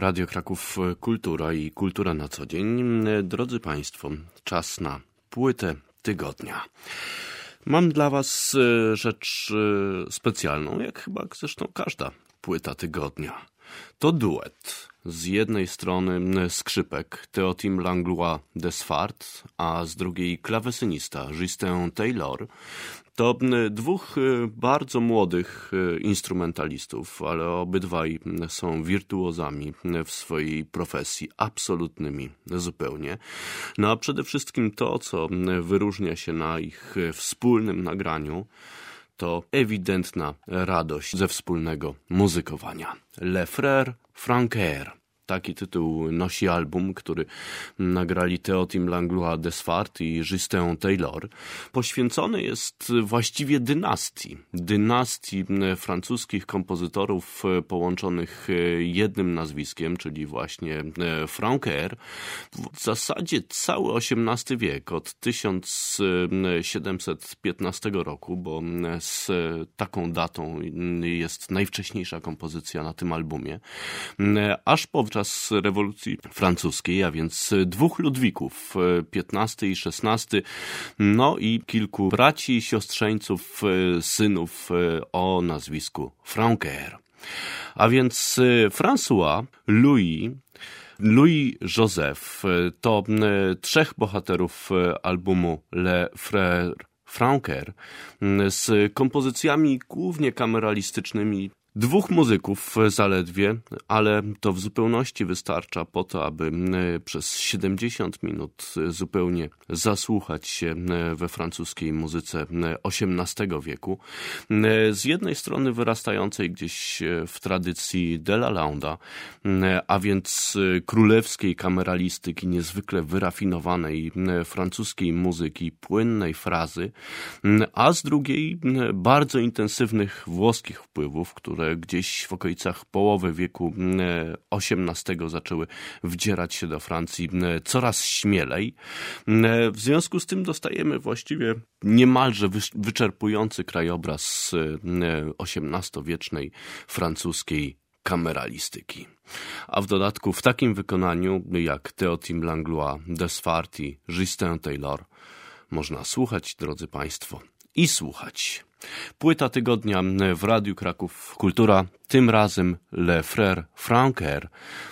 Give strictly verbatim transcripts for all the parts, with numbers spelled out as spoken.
Radio Kraków Kultura i Kultura na co dzień. Drodzy Państwo, czas na płytę tygodnia. Mam dla Was rzecz specjalną, jak chyba zresztą każda płyta tygodnia. To duet. Z jednej strony skrzypek Teotim Langlois Desfart, a z drugiej klawesynista Justin Taylor. To dwóch bardzo młodych instrumentalistów, ale obydwaj są wirtuozami w swojej profesji, absolutnymi zupełnie. No a przede wszystkim to, co wyróżnia się na ich wspólnym nagraniu, to ewidentna radość ze wspólnego muzykowania. Le Frère Francoeur. Taki tytuł nosi album, który nagrali Teotim Langlois Desfart i Justin Taylor. Poświęcony jest właściwie dynastii. Dynastii francuskich kompozytorów połączonych jednym nazwiskiem, czyli właśnie Francoeur. W zasadzie cały osiemnasty wiek, od tysiąc siedemset piętnastego roku, bo z taką datą jest najwcześniejsza kompozycja na tym albumie, aż po podczas rewolucji francuskiej, a więc dwóch Ludwików, piętnasty i szesnasty, no i kilku braci, siostrzeńców, synów o nazwisku Francoeur. A więc François, Louis, Louis Joseph to trzech bohaterów albumu Le Frère Francoeur z kompozycjami głównie kameralistycznymi. Dwóch muzyków zaledwie, ale to w zupełności wystarcza po to, aby przez siedemdziesiąt minut zupełnie zasłuchać się we francuskiej muzyce osiemnastego wieku. Z jednej strony wyrastającej gdzieś w tradycji de la Landa, a więc królewskiej kameralistyki, niezwykle wyrafinowanej francuskiej muzyki, płynnej frazy, a z drugiej bardzo intensywnych włoskich wpływów, które gdzieś w okolicach połowy wieku osiemnastego zaczęły wdzierać się do Francji coraz śmielej. W związku z tym dostajemy właściwie niemalże wyczerpujący krajobraz osiemnastowiecznej francuskiej kameralistyki. A w dodatku w takim wykonaniu jak Teotim Langlois Desfart i Justin Taylor można słuchać, drodzy Państwo, i słuchać. Płyta tygodnia w Radiu Kraków Kultura, tym razem Le Frère Francoeur,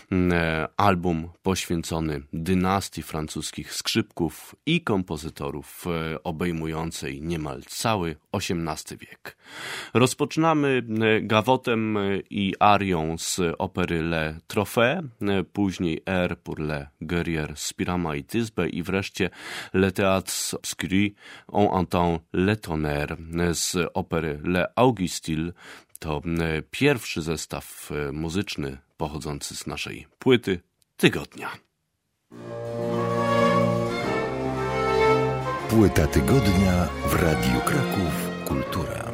album poświęcony dynastii francuskich skrzypków i kompozytorów, obejmującej niemal cały osiemnasty wiek. Rozpoczynamy gawotem i arią z opery Le Trophée, później Air pour le guerrier Spirama i Tisbe i wreszcie Le Théâtre Obscur, On entend le tonnerre z opery Le Augustil. To pierwszy zestaw muzyczny pochodzący z naszej płyty tygodnia. Płyta tygodnia w Radiu Kraków Kultura.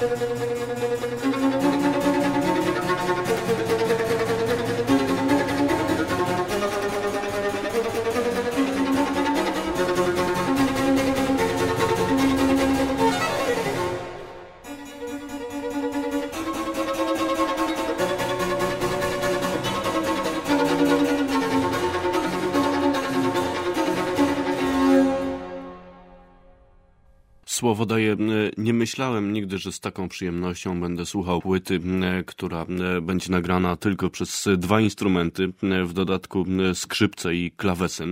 Słowo daję, nie myślałem nigdy, że z taką przyjemnością będę słuchał płyty, która będzie nagrana tylko przez dwa instrumenty, w dodatku skrzypce i klawesyn.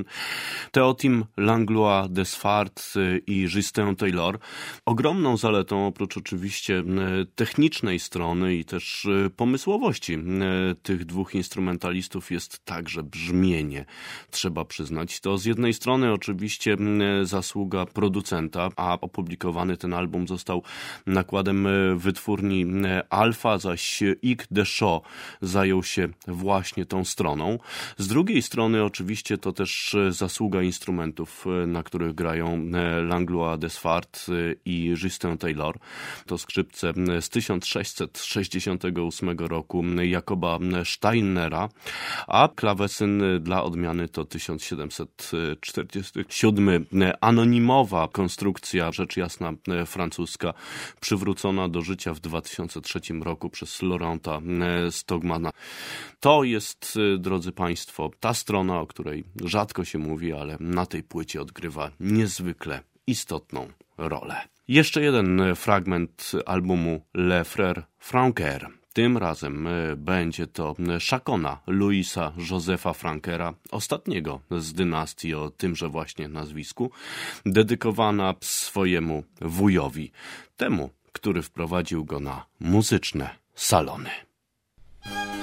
Teotim Langlois Desfart i Justin Taylor. Ogromną zaletą, oprócz oczywiście technicznej strony i też pomysłowości tych dwóch instrumentalistów, jest także brzmienie, trzeba przyznać. To z jednej strony oczywiście zasługa producenta, a opublikowany ten album został nakładem wytwórni Alfa, zaś Yves Deschaux zajął się właśnie tą stroną. Z drugiej strony oczywiście to też zasługa instrumentów, na których grają Langlois Desfart i Justin Taylor. To skrzypce z tysiąc sześćset sześćdziesiątego ósmego roku Jakoba Steinera, a klawesyn dla odmiany to tysiąc siedemset czterdziesty siódmy. Anonimowa konstrukcja, rzecz jasna francuska, przywrócona do życia w dwa tysiące trzecim roku przez Laurenta Stogmana. To jest, drodzy Państwo, ta strona, o której rzadko się mówi, ale na tej płycie odgrywa niezwykle istotną rolę. Jeszcze jeden fragment albumu Le Frère Franqueur. Tym razem będzie to szakona Louisa Josepha Frankera, ostatniego z dynastii o tymże właśnie nazwisku, dedykowana swojemu wujowi, temu, który wprowadził go na muzyczne salony.